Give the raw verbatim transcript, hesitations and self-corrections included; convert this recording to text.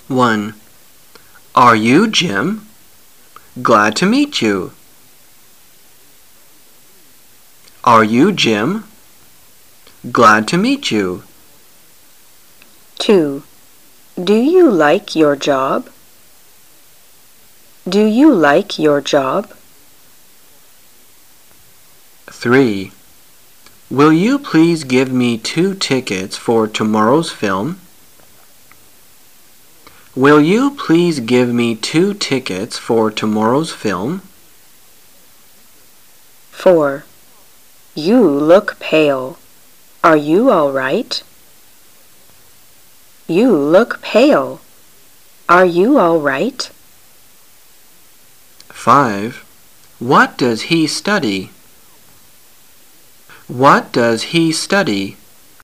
one. Are you Jim? Glad to meet you. Are you Jim? Glad to meet you. two. Do you like your job? Do you like your job? three. Will you please give me two tickets for tomorrow's film? Will you please give me two tickets for tomorrow's film? four. You look pale. Are you all right? You look pale. Are you all right? five. What does he study? What does he study?